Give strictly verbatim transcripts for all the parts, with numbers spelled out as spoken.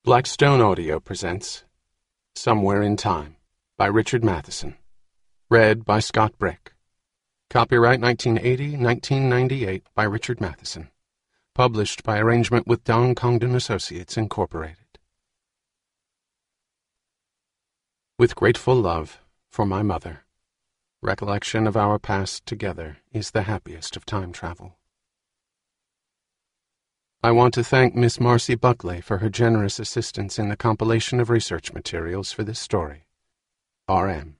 Blackstone Audio presents Somewhere in Time by Richard Matheson. Read by Scott Brick. Copyright nineteen eighty to nineteen ninety-eight by Richard Matheson. Published by arrangement with Don Congdon Associates, Incorporated. With grateful love for my mother, recollection of our past together is the happiest of time travel. I want to thank Miss Marcy Buckley for her generous assistance in the compilation of research materials for this story. R M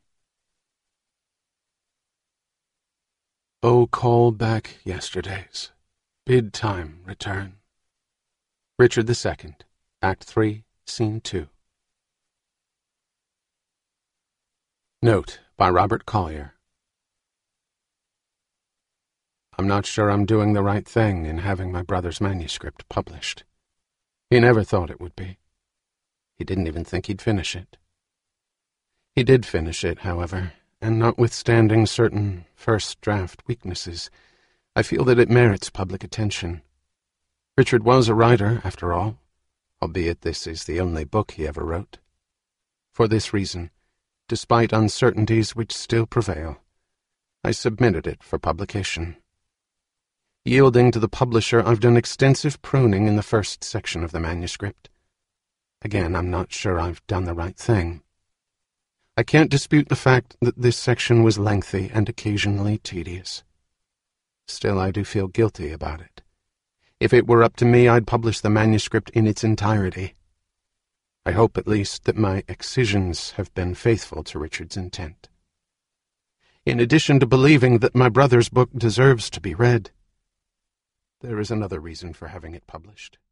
Oh, call back yesterdays. Bid time return. Richard the Second, Act Three, Scene Two. Note by Robert Collier. I'm not sure I'm doing the right thing in having my brother's manuscript published. He never thought it would be. He didn't even think he'd finish it. He did finish it, however, and notwithstanding certain first draft weaknesses, I feel that it merits public attention. Richard was a writer, after all, albeit this is the only book he ever wrote. For this reason, despite uncertainties which still prevail, I submitted it for publication. Yielding to the publisher, I've done extensive pruning in the first section of the manuscript. Again, I'm not sure I've done the right thing. I can't dispute the fact that this section was lengthy and occasionally tedious. Still, I do feel guilty about it. If it were up to me, I'd publish the manuscript in its entirety. I hope, at least, that my excisions have been faithful to Richard's intent. In addition to believing that my brother's book deserves to be read, there is another reason for having it published.